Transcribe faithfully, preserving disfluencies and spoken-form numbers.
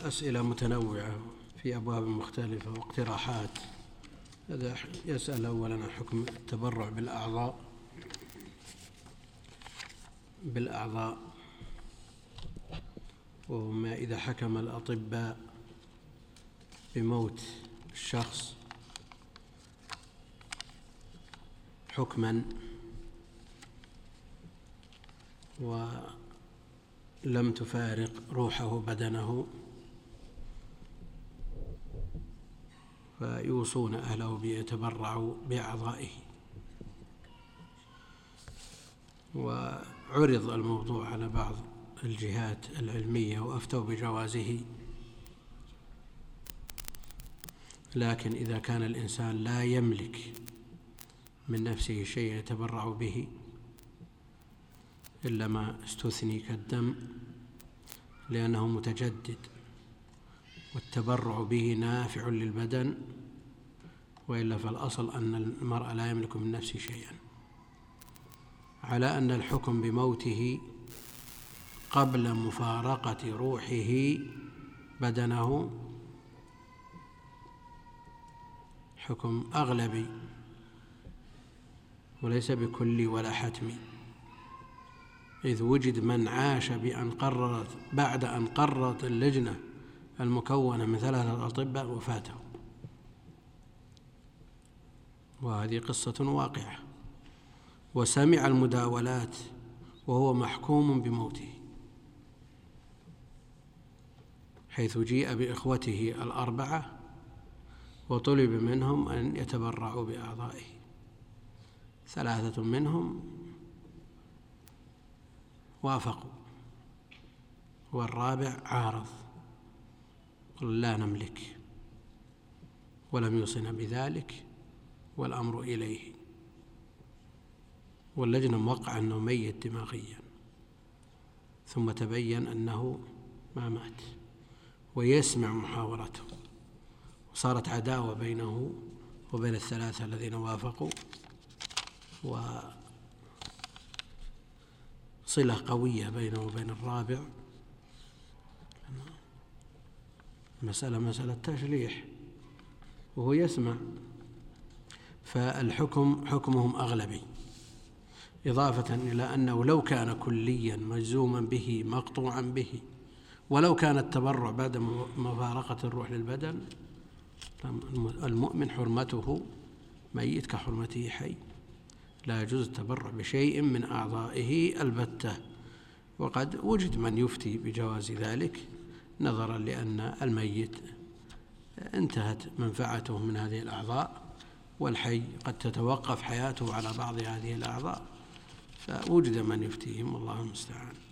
أسئلة متنوعة في أبواب مختلفة واقتراحات. هذا يسأل أولا عن حكم التبرع بالأعضاء بالأعضاء وما إذا حكم الأطباء بموت الشخص حكما ولم تفارق روحه بدنه، فيوصون أهله بيتبرعوا بأعضائه. وعرض الموضوع على بعض الجهات العلمية وأفتوا بجوازه، لكن إذا كان الإنسان لا يملك من نفسه شيء يتبرع به إلا ما استثني كالدم لأنه متجدد والتبرع به نافع للبدن، وإلا فالأصل أن المرء لا يملك من نفسه شيئا، على أن الحكم بموته قبل مفارقة روحه بدنه حكم أغلبي وليس بكلي ولا حتمي، إذ وجد من عاش بأن قررت بعد أن قررت اللجنة المكونة من ثلاثة أطباء وفاته، وهذه قصة واقعة، وسمع المداولات وهو محكوم بموته، حيث جيء بإخوته الأربعة وطلب منهم أن يتبرعوا بأعضائه، ثلاثة منهم وافقوا والرابع عارض قال لا نملك ولم يوصنا بذلك والأمر إليه، واللجنة موقع أنه ميت دماغيا، ثم تبين أنه ما مات ويسمع محاورته، وصارت عداوة بينه وبين الثلاثة الذين وافقوا، وصلة قوية بينه وبين الرابع. مسألة مسألة تشليح وهو يسمع، فالحكم حكمهم أغلبي، إضافة إلى أنه لو كان كليا مجزوما به مقطوعا به، ولو كان التبرع بعد مفارقة الروح للبدن، المؤمن حرمته ميت كحرمته حي، لا يجوز التبرع بشيء من أعضائه البتة. وقد وجد من يفتي بجواز ذلك نظرا لأن الميت انتهت منفعته من هذه الأعضاء، والحي قد تتوقف حياته على بعض هذه الأعضاء، فوجد من يفتيهم، والله المستعان.